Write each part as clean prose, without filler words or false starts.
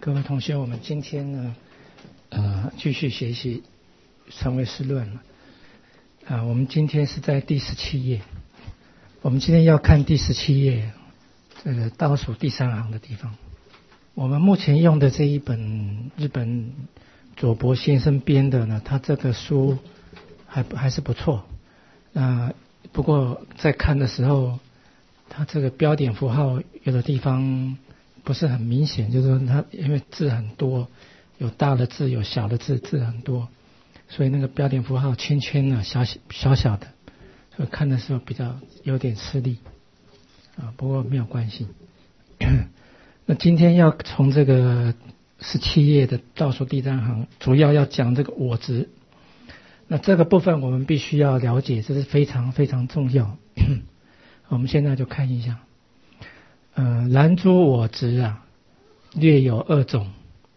各位同学，我们今天呢，继续学习成为思论了。我们今天是在第17页，我们今天要看第17页，这个倒数第3行的地方。我们目前用的这一本日本佐伯先生编的呢，他这个书还是不错。不过在看的时候，他这个标点符号有的地方不是很明显，就是说它因为字很多，有大的字有小的字，字很多，所以那个标点符号圈圈呢小的，所以看的时候比较有点吃力不过没有关系。那今天要从这个17页的倒数第3行，主要要讲这个我执。那这个部分我们必须要了解，这是非常非常重要。我们现在就看一下。然诸我执略有2种。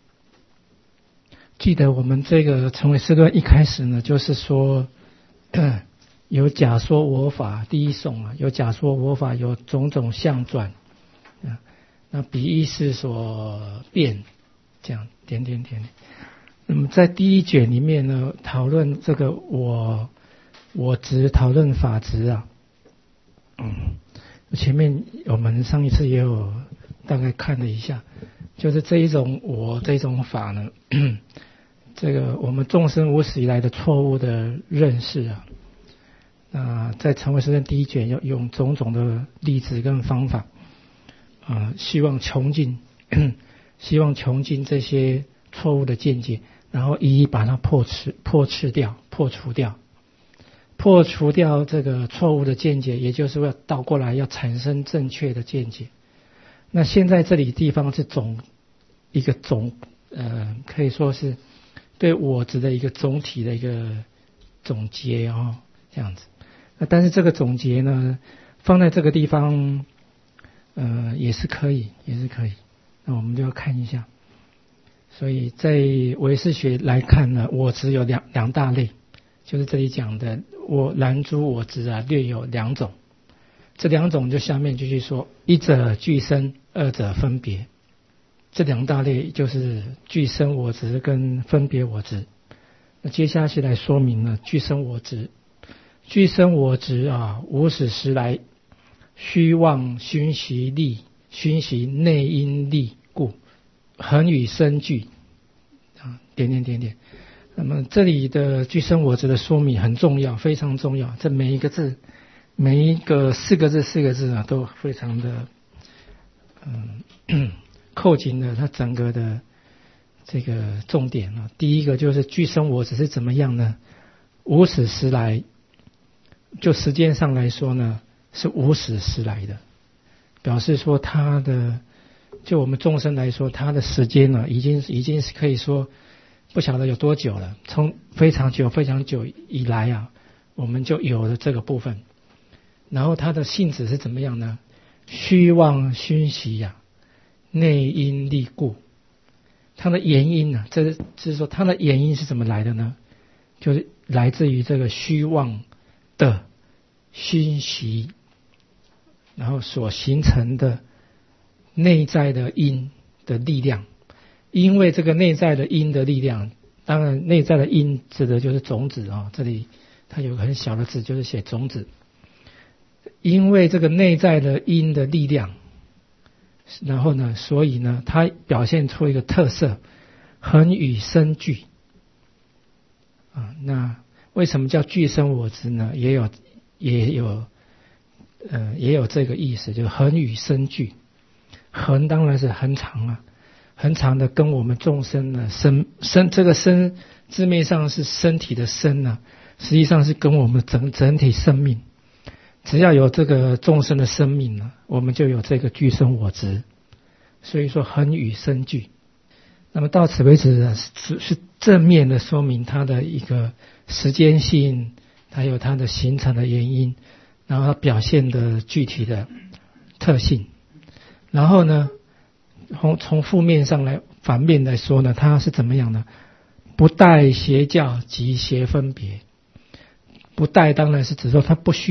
记得我们这个成为思论一开始呢，就是说有假说我法，第一颂有假说我法，有种种相转那彼意识所变，这样点。那么在第一卷里面呢，讨论这个我执，讨论法执前面我们上一次也有大概看了一下，就是这一种这种法呢，这个我们众生无始以来的错误的认识在成为思论第一卷要用种种的例子跟方法希望穷尽这些错误的见解，然后一一把它破除掉这个错误的见解，也就是要倒过来要产生正确的见解。那现在这里地方是一个可以说是对我执的一个总体的一个总结这样子。但是这个总结呢，放在这个地方也是可以。那我们就要看一下。所以在唯识学来看呢，我执有两大类，就是这里讲的然诸我执略有2种。这2种就下面继续说，一者俱生，二者分别。这2大类就是俱生我执跟分别我执。那接下去来说明了俱生我执。俱生我执无始时来虚妄熏习内因力故，恒与生俱点。那么这里的俱生我执的说明很重要，非常重要。这每一个字，每一个4个字都非常的扣紧了它整个的这个重点第一个就是俱生我执是怎么样呢？无始时来，就时间上来说呢，是无始时来的，表示说它的，就我们众生来说，它的时间呢，已经是可以说不晓得有多久了，从非常久以来我们就有了这个部分。然后它的性质是怎么样呢？虚妄熏习内因力故。它的原因这是说它的原因是怎么来的呢？就是来自于这个虚妄的熏习，然后所形成的内在的因的力量。因为这个内在的因的力量，当然内在的因指的就是种子这里它有个很小的字，就是写种子。因为这个内在的因的力量，然后呢，所以呢，它表现出一个特色，恒与生俱那为什么叫俱生我执呢？也有这个意思，就是恒与生俱。恒当然是恒长的，跟我们众生呢这个生字面上是身体的身实际上是跟我们整体生命。只要有这个众生的生命我们就有这个俱生我执。所以说恒与生俱。那么到此为止是正面的说明它的一个时间性，还有它的形成的原因，然后它表现的具体的特性。然后呢，从负面上来反面来说呢，它是怎么样呢？不待邪教及邪分别。不待当然是指说它不需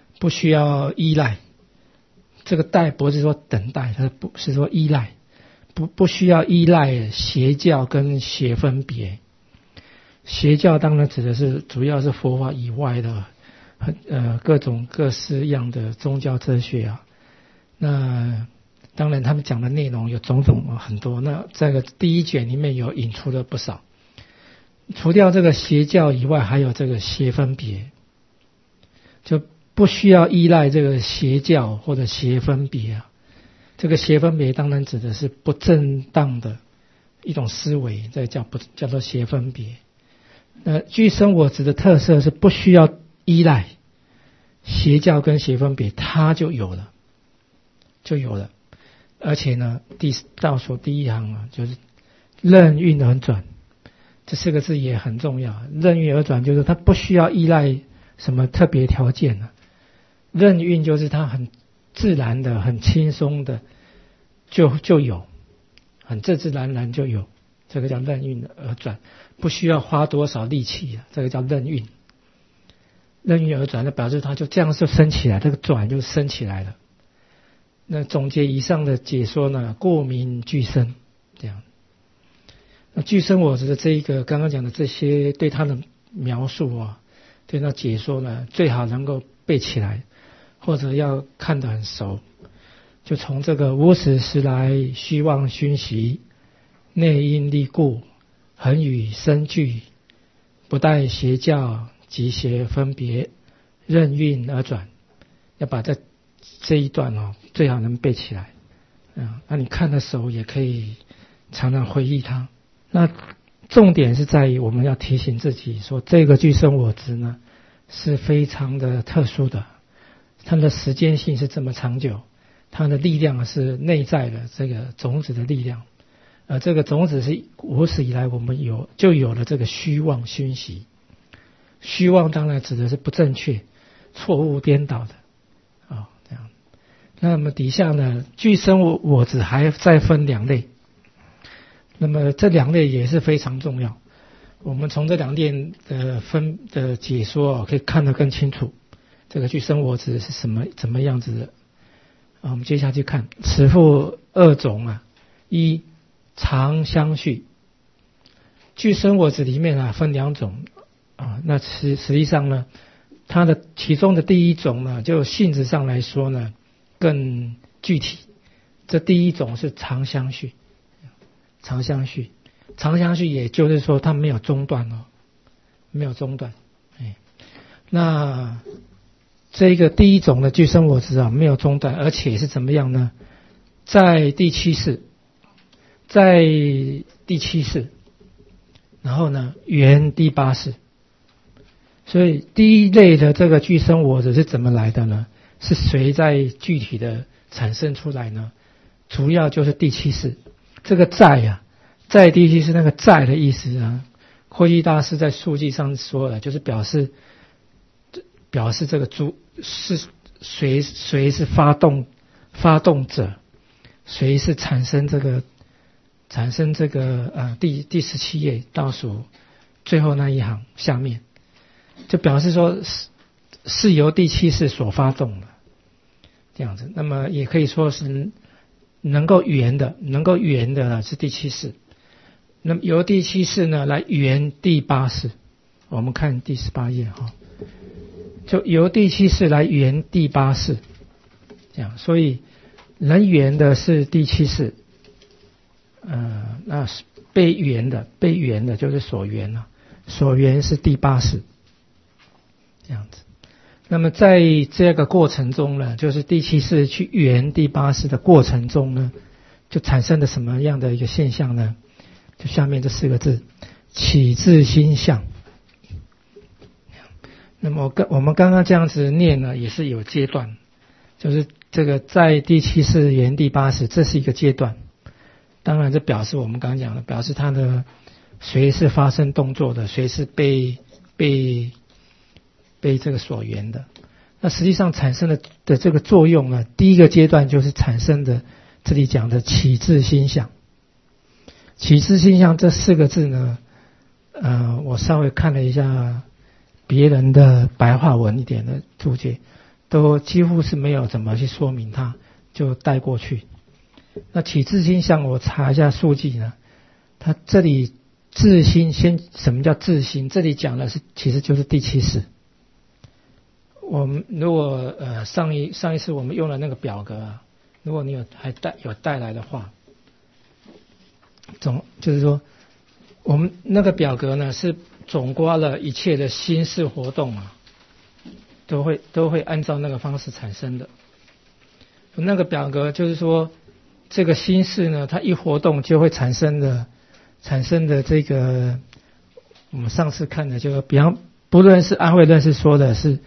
要依赖。这个待不是说等待，它不是说依赖， 不需要依赖邪教跟邪分别。邪教当然指的是主要是佛法以外的各种各式样的宗教哲学啊。那当然他们讲的内容有种种很多，那这个第一卷里面有引出了不少。除掉这个邪教以外，还有这个邪分别，就不需要依赖这个邪教或者邪分别啊。这个邪分别当然指的是不正当的一种思维，这叫做邪分别。具生我执的特色是不需要依赖邪教跟邪分别，它就有了。而且呢，倒数第一行啊，就是任运而转，这4个字也很重要。任运而转就是它不需要依赖什么特别条件啊，任运就是它很自然的、很轻松的就有，很自然就有，这个叫任运而转，不需要花多少力气啊，这个叫任运。任运而转，那表示它就这样就升起来，这个转就升起来了。那总结以上的解说呢，故名具生，这样。那具生我执的这一个刚刚讲的这些对它的描述啊，对它解说呢，最好能够背起来，或者要看得很熟。就从这个无始时来虚妄熏习，内因立故，恒与生俱，不待邪教及邪分别，任运而转。要把这一段最好能背起来。那你看的熟也可以常常回忆它。那重点是在于我们要提醒自己说，这个具生我执呢是非常的特殊的，它的时间性是这么长久，它的力量是内在的这个种子的力量，这个种子是无始以来我们就有了这个虚妄熏习。虚妄当然指的是不正确、错误颠倒的这样。那么底下呢，具生我执还再分2类，那么这2类也是非常重要。我们从这2类的解说可以看得更清楚，这个具生我执是怎么样子的。我们接下去看，此复2种啊。一，常相续。具生我执里面分2种那实际上呢，它的其中的第一种呢，就性质上来说呢更具体。这第一种是常相续，常相续也就是说它没有中断没有中断。那这个第一种的具生我执没有中断，而且是怎么样呢？在第七世，然后呢圆第8世。所以第一类的这个具生我执是怎么来的呢？是谁在具体的产生出来呢？主要就是第7世。这个在第7世那个在的意思啊，慧基大师在书记上说了，就是表示这个是谁是发动者，谁是产生这个第17页倒数最后那一行下面，就表示说是由第7世所发动的这样子。那么也可以说是能够圆的是第7世，那么由第7世呢来圆第8世。我们看第18页就由第7世来圆第8世，这样。所以能圆的是第7世，那被圆的就是所圆了，所圆是第8世，这样子。那么在这个过程中呢，就是第7世去圆第8世的过程中呢，就产生了什么样的一个现象呢？就下面这4个字，起自心相。那么我们刚刚这样子念呢，也是有阶段，就是这个在第7世圆第8世，这是一个阶段。当然这表示我们刚刚讲的，表示它的谁是发生动作的，谁是被这个所缘的。那实际上产生的这个作用呢，第一个阶段就是产生的这里讲的起自心相。起自心相这4个字呢，我稍微看了一下别人的白话文一点的注解，都几乎是没有怎么去说明它，就带过去。 那起自心相，我查一下数据呢，它这里自心什么叫自心？这里讲的是其实就是第七识。我们如果上一次我们用了那个表格啊，如果你有带来的话，就是说我们那个表格呢是总括了一切的心识活动啊，都会按照那个方式产生的。那个表格就是说，这个心识呢，它一活动就会产生的这个，我们上次看的就比方，不论是安慧论是说的是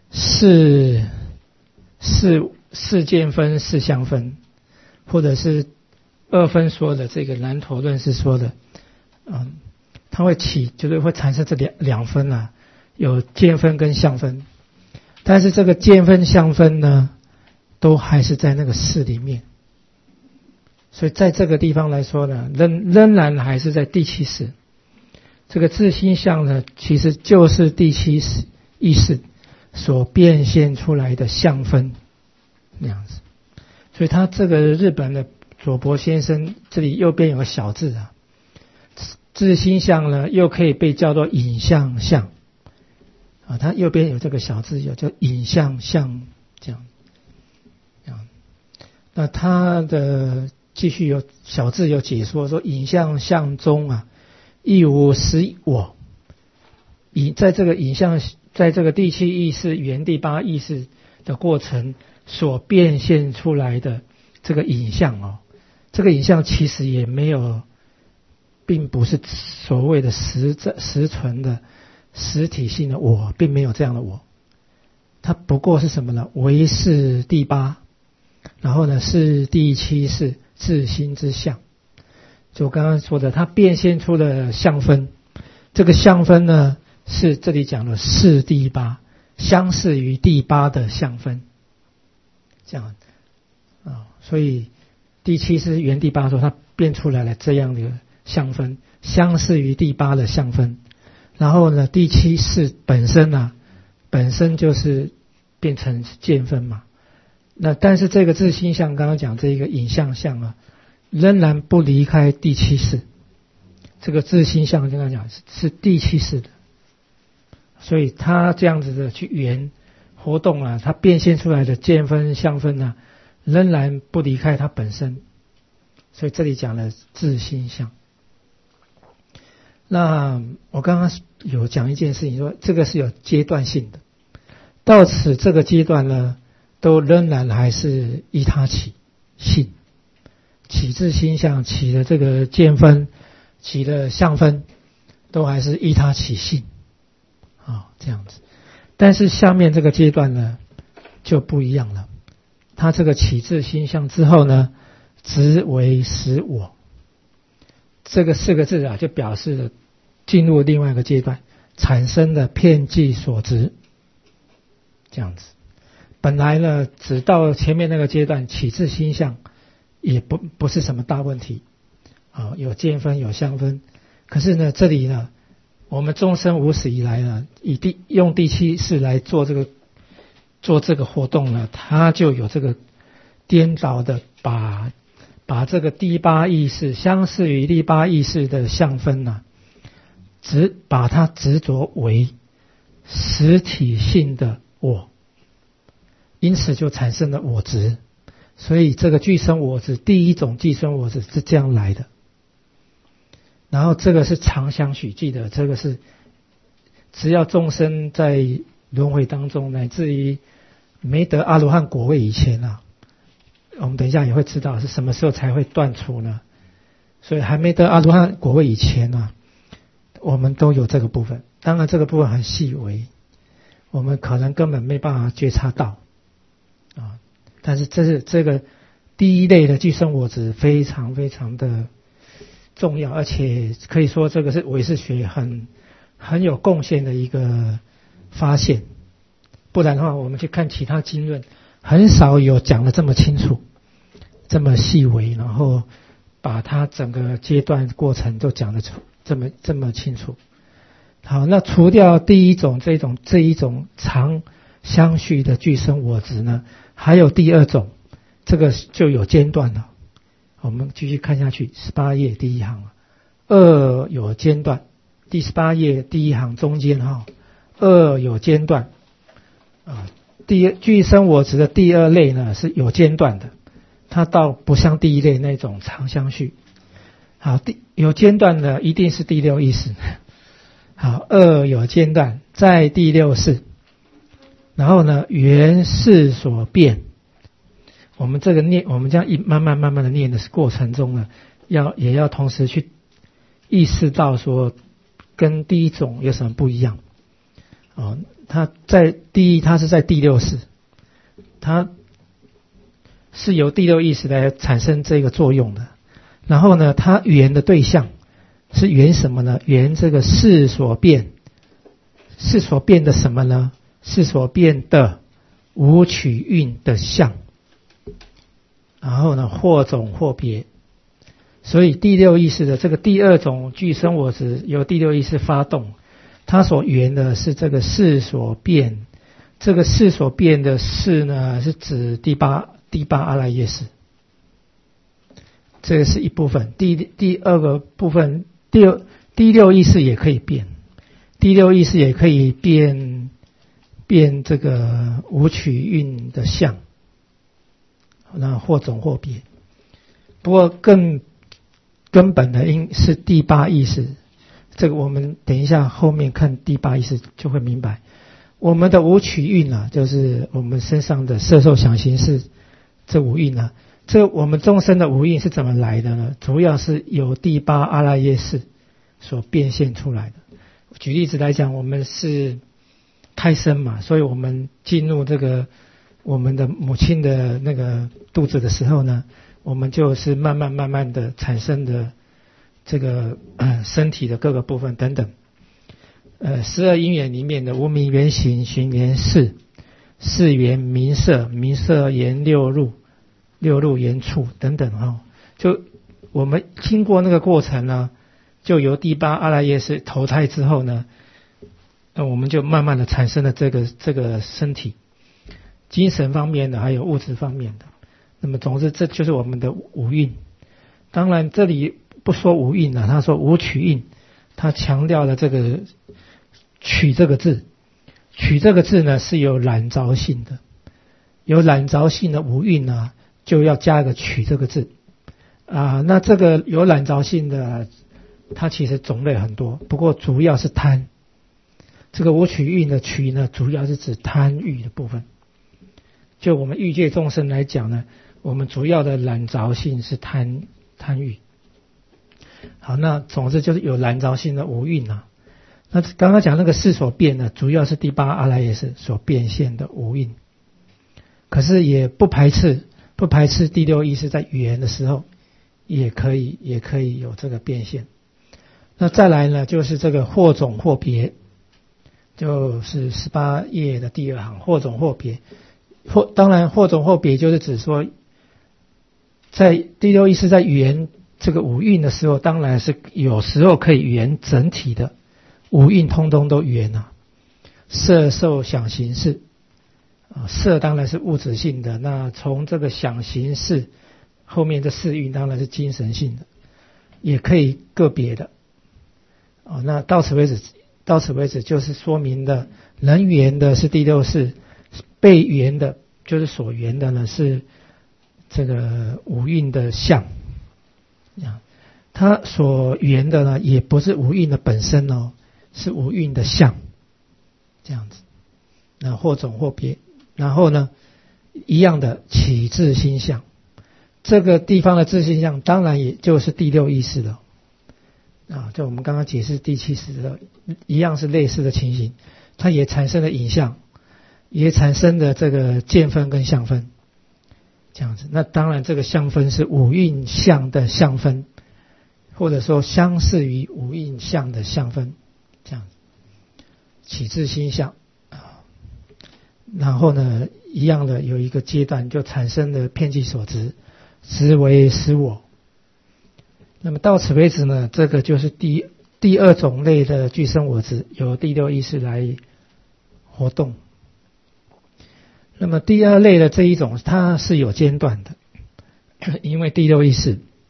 事件分、事相分，或者是二分说的这个南陀论是说的，它会就是会产生这两分啊，有见分跟相分，但是这个见分相分呢，都还是在那个事里面，所以在这个地方来说呢，仍然还是在第七识。这个自心相呢，其实就是第七识意识所变现出来的相分那样子。所以他这个日本的佐伯先生这里右边有个小字啊，自心相呢又可以被叫做影像相啊，他右边有这个小字有叫影像相这样。那他的继续有小字有解说说，影像相中啊，亦无实我。在这个影像，在这个第七意识圆第八意识的过程所变现出来的这个影像这个影像其实也没有，并不是所谓的实存的实体性的我，并没有这样的我。它不过是什么呢？唯是第八。然后呢，是第七是自心之相，就我刚刚说的，它变现出的相分，这个相分呢是这里讲的是第八，相似于第八的相分，这样所以第七是圆第八说它变出来了这样的相分，相似于第八的相分。然后呢，第七是本身就是变成见分嘛。那但是这个自心相刚刚讲这一个影像相仍然不离开第七识。这个自心相刚刚讲是第七识的，所以它这样子的去圆活动它变现出来的见分相分仍然不离开它本身。所以这里讲了自心相。那我刚刚有讲一件事情，说这个是有阶段性的，到此这个阶段呢，都仍然还是依他起性，起自心相，起的这个见分，起的相分，都还是依他起性这样子。但是下面这个阶段呢就不一样了，他这个起自心相之后呢，执为实我，这个四个字就表示了进入另外一个阶段，产生的遍计所执，这样子。本来呢，只到前面那个阶段起自心相，也不是什么大问题有见分有相分。可是呢，这里呢，我们终生无始以来呢，用第七识来做这个活动呢，它就有这个颠倒的把这个第八意识相似于第八意识的相分把它执着为实体性的我，因此就产生了我执。所以这个具生我执，第一种具生我执是这样来的。然后这个是常相许，记得这个是只要众生在轮回当中，乃至于没得阿罗汉果位以前我们等一下也会知道是什么时候才会断除呢。所以还没得阿罗汉果位以前我们都有这个部分。当然这个部分很细微，我们可能根本没办法觉察到但是这个第一类的具生我执非常非常的重要，而且可以说这个是唯识学很有贡献的一个发现。不然的话，我们去看其他经论，很少有讲得这么清楚，这么细微，然后把它整个阶段过程都讲得这么清楚。好，那除掉第一种这一种常相续的具生我执呢，还有第二种，这个就有间断了。 我们继续看下去，18页第一行，2有间断，第18页第一行中间2有间断具生我执的第二类呢是有间断的，它倒不像第一类那种长相续。好，有间断的一定是第六意识。好，2有间断，在第六识，然后呢，缘事所变。我们这样慢慢的念的过程中呢，也要同时去意识到说，跟第一种有什么不一样。它是在第六识，它是由第六意识来产生这个作用的。然后呢，它缘的对象是缘什么呢？缘这个事所变，事所变的什么呢？事所变的无取运的相。然后呢，或种或别。所以第六意识的这个第二种具生我执由第六意识发动，它所缘的是这个事所变。这个事所变的事呢，是指第八阿赖耶识。这个是一部分。第二个部分，第六意识也可以变，第六意识也可以变这个无取运的相，那或种或别。不过更根本的是第八意识，这个我们等一下后面看第八意识就会明白。我们的无取运就是我们身上的色受想行识这五蕴这我们众生的五蕴是怎么来的呢？主要是由第八阿赖耶识所变现出来的。举例子来讲，我们是胎生嘛，所以我们进入这个我们的母亲的那个肚子的时候呢，我们就是慢慢的产生的这个身体的各个部分等等。12因缘里面的无明缘行，行缘事，事缘名色，名色缘六入，六入缘处等等就我们经过那个过程呢，就由第八阿赖耶识投胎之后呢，我们就慢慢的产生了这个身体，精神方面的还有物质方面的。那么总之这就是我们的五蕴。当然这里不说五蕴他说无取蕴，他强调了这个取这个字。取这个字呢是有染着性的，有染着性的五蕴就要加一个取这个字那这个有染着性的它其实种类很多，不过主要是贪。这个无取蕴的取呢，主要是指贪欲的部分。就我们欲界众生来讲呢，我们主要的染着性是贪欲。好，那总之就是有染着性的五蕴那刚刚讲那个事所变呢，主要是第八阿赖耶识所变现的五蕴。可是也不排斥第六意识在语言的时候也可以有这个变现。那再来呢，就是这个或种或别，就是18页的第二行，或种或别。当然或种或别就是指说，在第六意识在语言这个五蕴的时候，当然是有时候可以语言整体的五蕴通通都语言色受想行识色当然是物质性的，那从这个想行识后面的四蕴当然是精神性的，也可以个别的那到此为止就是说明的能缘的是第六识，被缘的就是所缘的呢是这个五蕴的相它所缘的呢也不是五蕴的本身是五蕴的相，这样子。那或种或别，然后呢一样的起自心相，这个地方的自心相当然也就是第六意识了就我们刚刚解释第七识的一样是类似的情形，它也产生了影像，也产生了这个见分跟相分，这样子。那当然这个相分是五蕴相的相分，或者说相似于五蕴相的相分，这样子。起自心相然后呢一样的有一个阶段就产生了遍计所执，执为实我。那么到此为止呢，这个就是第二种类的具生我执，由第六意识来活动。那么第二类的这一种它是有间断的，因为第六意识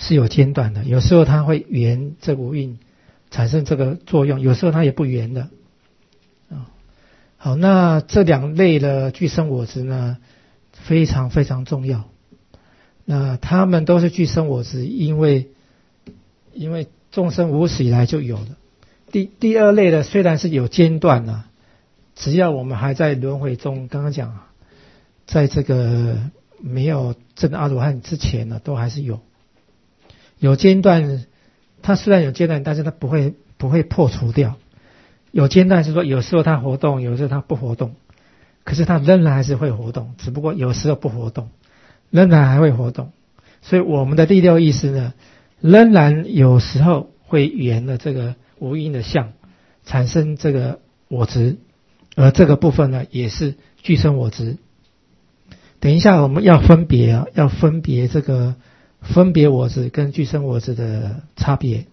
是有间断的，有时候它会圆这无蕴产生这个作用，有时候它也不圆的。好，那这两类的具生我执呢，非常非常重要。那他们都是具生我执，因为众生无始以来就有了。第二类的虽然是有间断啊，只要我们还在轮回中，刚刚讲，在这个没有证阿罗汉之前呢，都还是有间断。它虽然有间断，但是它不会破除掉。有间断是说有时候它活动，有时候它不活动，可是它仍然还是会活动，只不过有时候不活动，仍然还会活动。所以我们的第六意识呢，仍然有时候会圆了这个无因的相，产生这个我执，而这个部分呢，也是具生我执。等一下我们要分别这个分别我执跟具生我执的差别。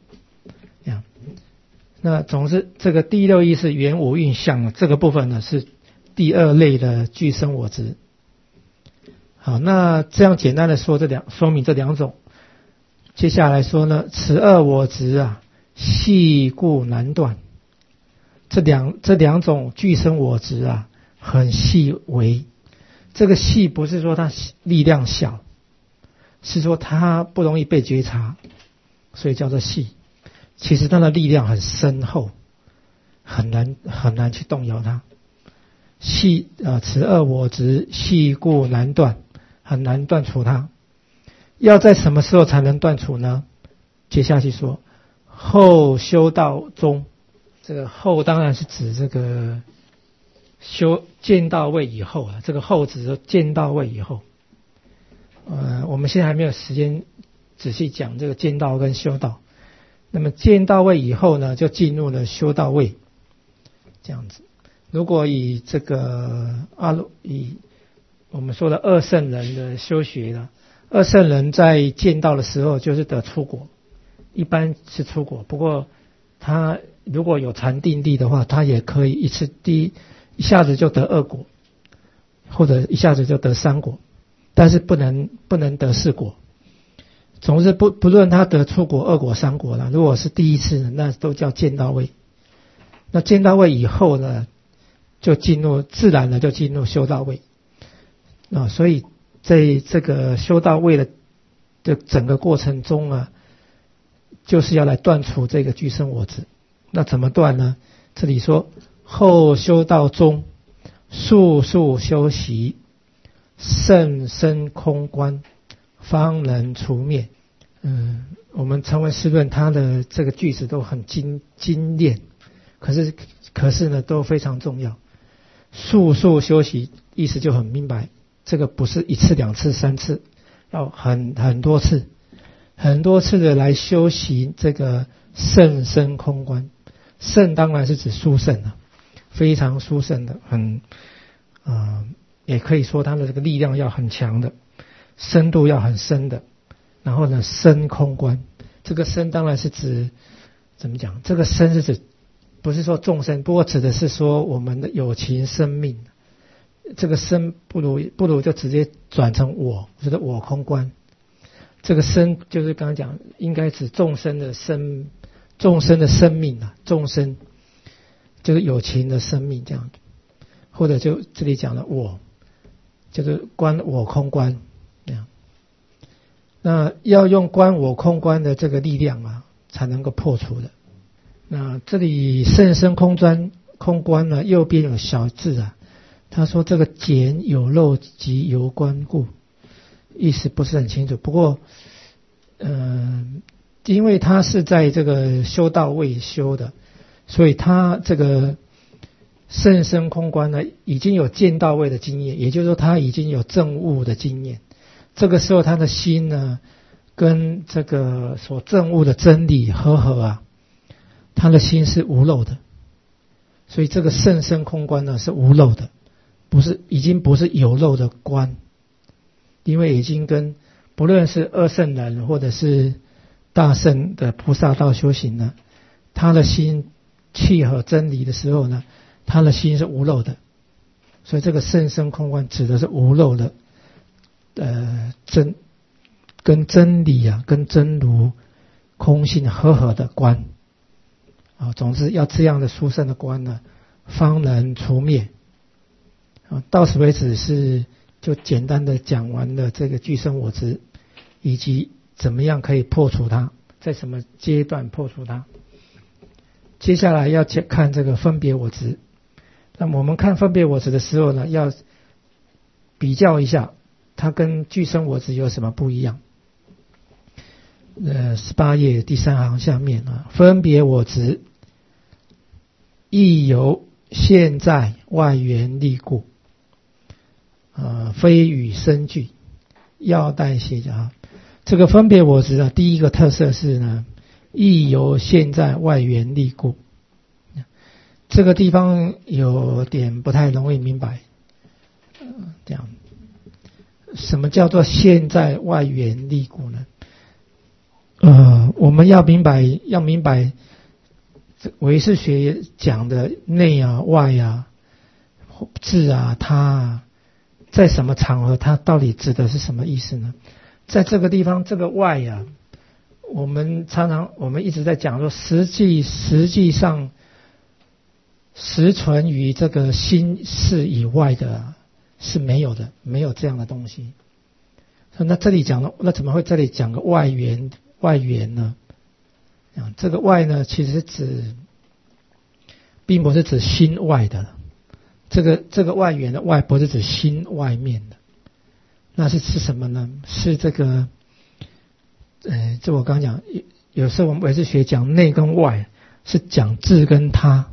那总之这个第六意识圆无蕴相这个部分呢，是第二类的具生我执。好，那这样简单的说说明这两种。接下来说呢，此二我执啊，细故难断。这两种具生我执啊，很细微。这个细不是说它力量小，是说它不容易被觉察，所以叫做细。其实它的力量很深厚，很难去动摇它。此二我执细故难断，很难断除它。要在什么时候才能断除呢？接下去说，后修道中。这个后当然是指这个见到位以后啊，这个后指说见到位以后。我们现在还没有时间仔细讲这个见道跟修道。那么见到位以后呢，就进入了修道位，这样子。如果以这个以我们说的二圣人的修学呢，二圣人在见道的时候就是得出果，一般是出果。不过他如果有禅定力的话，他也可以一下子就得二果，或者一下子就得三果，但是不能得四果。总之不论他得出果、二果、三果了，如果是第一次呢，那都叫见到位。那见到位以后呢，就自然的就进入修道位。所以在这个修道位的整个过程中啊，就是要来断除这个具生我执。那怎么断呢？这里说后修道中，速速修习，甚深空观，方能除灭。我们成文释论它的这个句子都很精炼，可是呢都非常重要。速速修习意思就很明白，这个不是一次两次三次，要很多次的来修习这个甚深空观。甚当然是指殊胜啊，非常殊胜的，也可以说它的这个力量要很强的，深度要很深的。然后呢，深空观，这个深当然是指怎么讲？这个深是指不是说众生，不过指的是说我们的有情生命。这个深不如就直接转成我，就是我空观。这个深就是刚刚讲，应该指众生的生命啊，众生就是有情的生命这样，或者就这里讲的我，就是观我空观那样。那要用观我空观的这个力量啊，才能够破除的。那这里甚深空观呢，右边有小字啊，他说这个简有漏即由观故，意思不是很清楚。不过因为他是在这个修道位修的，所以他这个甚深空观呢，已经有见道位的经验，也就是说他已经有证悟的经验。这个时候他的心呢，跟这个所证悟的真理和啊，他的心是无漏的。所以这个甚深空观呢是无漏的，已经不是有漏的观，因为已经跟不论是二圣人或者是大圣的菩萨道修行呢，他的心契合真理的时候呢，他的心是无漏的。所以这个甚深空观指的是无漏的跟真理啊，跟真如空性和合的观啊，总之要这样的殊胜的观呢，方能除灭啊。到此为止是就简单的讲完了这个具生我执，以及怎么样可以破除它，在什么阶段破除它。接下来要看这个分别我执。那么我们看分别我执的时候呢，要比较一下它跟具生我执有什么不一样。18页第3行下面啊，分别我执亦由现在外缘力故，非与生俱，要待邪教啊。这个分别我执啊，第一个特色是呢，亦由现在外缘力故。这个地方有点不太容易明白，这样，什么叫做现在外缘力故呢？我们要明白唯识学讲的内啊、外啊、自啊、他啊，在什么场合它到底指的是什么意思呢？在这个地方，这个外啊，我们一直在讲说，实际上实存于这个心事以外的是没有的，没有这样的东西。那这里讲了，那怎么会这里讲个外缘呢？这个外呢，其实并不是指心外的，这个外缘的外不是指心外面的，那是指什么呢？是这个，这我刚讲，有时候我们唯识学讲内跟外，是讲自跟他，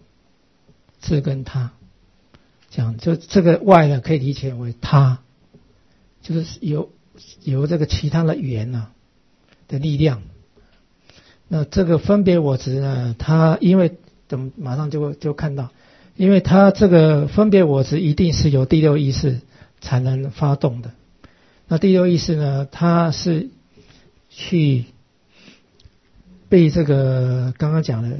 讲就这个外呢，可以理解为他，就是有这个其他的缘啊的力量。那这个分别我执呢，它因为马上就看到，因为它这个分别我执一定是由第六意识才能发动的。那第六意识呢，它是去被这个刚刚讲的，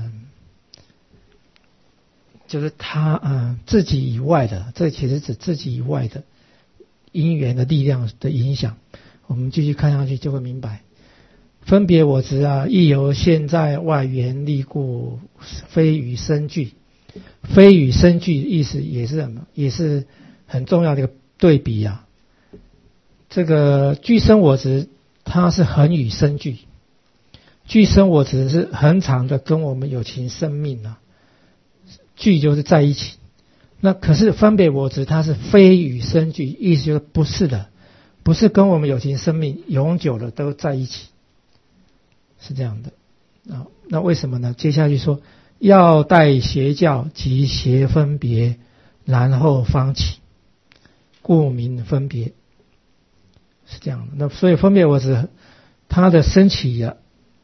就是他自己以外的，这其实指自己以外的因缘的力量的影响。我们继续看下去就会明白。分别我执啊，亦由现在外缘力故，非与生俱。非与生俱意思也是什么？也是很重要的一个对比啊。这个具生我执，它是恒与生俱。具生我执是恒常的跟我们有情生命啊，俱就是在一起。那可是分别我执，它是非与生俱，意思就是不是的，不是跟我们有情生命永久的都在一起。是这样的啊，那为什么呢？接下去说，要待邪教及邪分别，然后方起，故名分别，是这样的。那所以分别我执它的升起啊，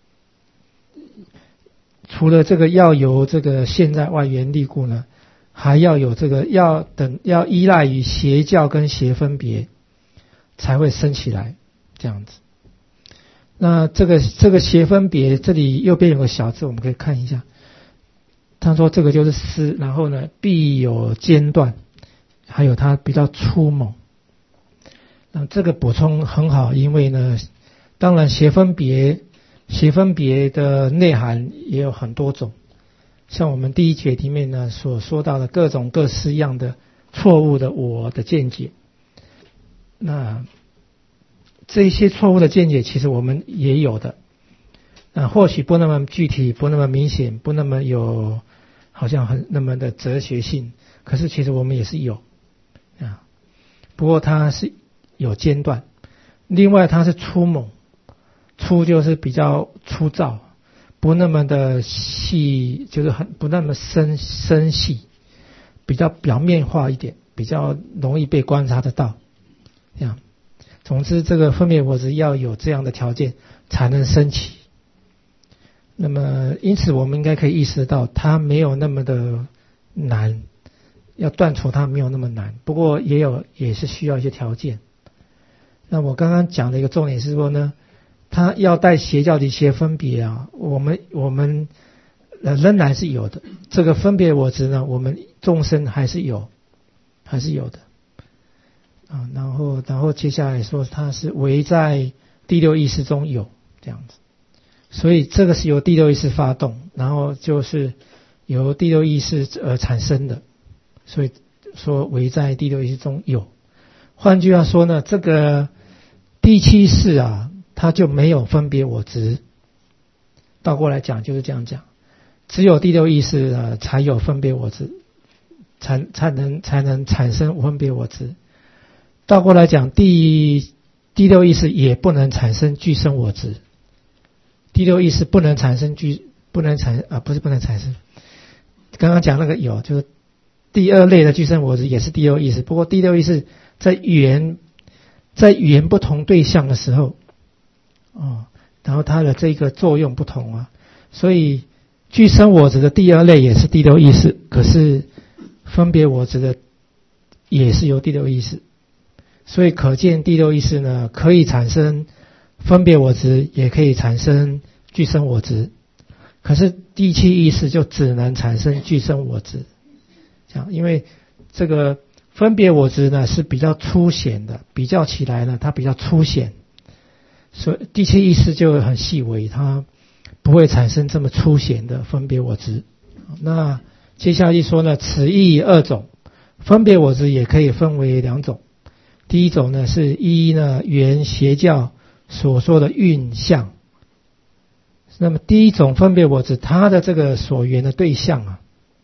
除了这个要由这个现在外缘力故呢，还要有这个要依赖于邪教跟邪分别才会升起来，这样子。那这个邪分别，这里右边有个小字，我们可以看一下。他说这个就是思，然后呢必有间断，还有它比较粗猛。那这个补充很好，因为呢，当然邪分别的内涵也有很多种，像我们第一节里面呢所说到的各种各式样的错误的我的见解。那这些错误的见解其实我们也有的，或许不那么具体，不那么明显，不那么有好像那么的哲学性，可是其实我们也是有啊。不过它是有间断，另外它是粗猛，粗就是比较粗糙，不那么的细，就是不那么深细，比较表面化一点，比较容易被观察得到，这样。总之这个分别我执要有这样的条件才能升起。那么因此我们应该可以意识到它没有那么的难，要断除它没有那么难，不过也是需要一些条件。那我刚刚讲的一个重点是说呢，它要带邪教的邪分别啊，我们仍然是有的。这个分别我执呢，我们众生还是有的。 啊，然后接下来说它是唯在第六意识中有这样子，所以这个是由第六意识发动，然后就是由第六意识而产生的，所以说唯在第六意识中有。换句话说呢，这个第七识啊，它就没有分别我执。倒过来讲就是这样讲，只有第六意识呢才有分别我执，才能产生分别我执。倒过来讲，第六意识也不能产生具生我执。第六意识不能产生不能产生。刚刚讲那个有，就是第二类的具生我执也是第六意识，不过第六意识在语言不同对象的时候，然后它的这个作用不同啊，所以具生我执的第二类也是第六意识，可是分别我执的也是由第六意识，所以可见第六意识呢可以产生分别我执，也可以产生具生我执，可是第七意识就只能产生具生我执，这样，因为这个分别我执呢是比较粗显的，比较起来呢它比较粗显，所以第七意识就很细微，它不会产生这么粗显的分别我执。那接下来一说呢，此意二种，分别我执也可以分为两种。第一种呢是依呢原邪教所说的蕴相。那么第一种分别我执，它的这个所缘的对象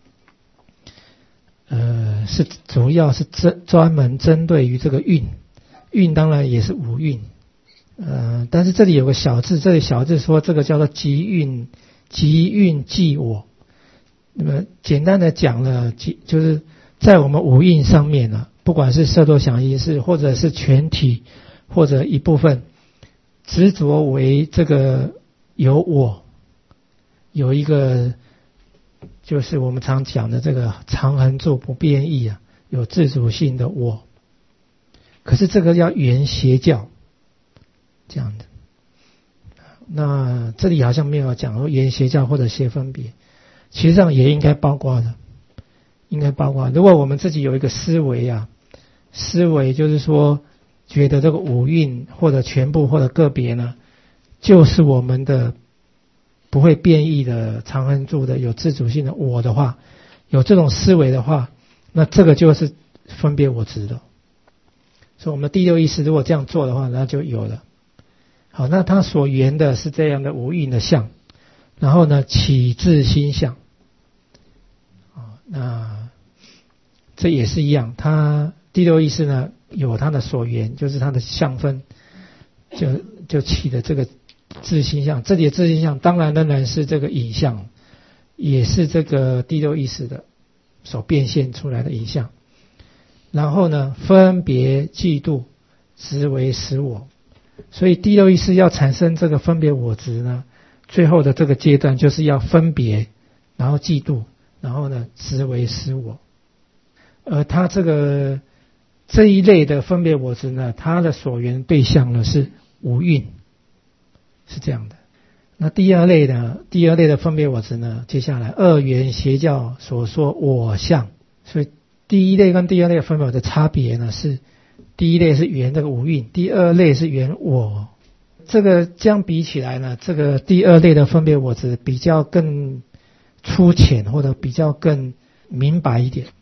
是主要是专门针对于这个蕴，蕴当然也是五蕴。但是这里有个小字，这里小字说这个叫做即蕴即我。那么简单的讲呢，就是在我们五蕴上面呢，不管是色受想行识，或者是全体，或者一部分，执着为这个有我，有一个就是我们常讲的这个常恒住不变异啊，有自主性的我。可是这个要原邪教这样的，那这里好像没有讲说原邪教或者邪分别，其实上也应该包括的，应该包括。如果我们自己有一个思维啊，思维就是说觉得这个五蕴或者全部或者个别呢，就是我们的不会变异的常恒住的有自主性的我的话，有这种思维的话，那这个就是分别我执的。所以我们的第六意识如果这样做的话，那就有了。好，那它所缘的是这样的无蕴的相，然后呢起自心相。那这也是一样，它第六意识呢有它的所缘，就是它的相分，就起的这个自心相。这里的自心相当然仍然是这个影像，也是这个第六意识的所变现出来的影像。然后呢分别嫉妒执为实我。所以第六意识要产生这个分别我执呢，最后的这个阶段就是要分别，然后嫉妒，然后呢执为实我。它这一类的分别我执呢，它的所缘对象呢是五蕴，是这样的。那第二类的分别我执呢，接下来二元邪教所说我相。所以第一类跟第二类的分别我的差别呢是，第一类是缘这个五蕴，第二类是缘我。这个相比起来呢，这个第二类的分别我执比较更粗浅，或者比较更明白一点。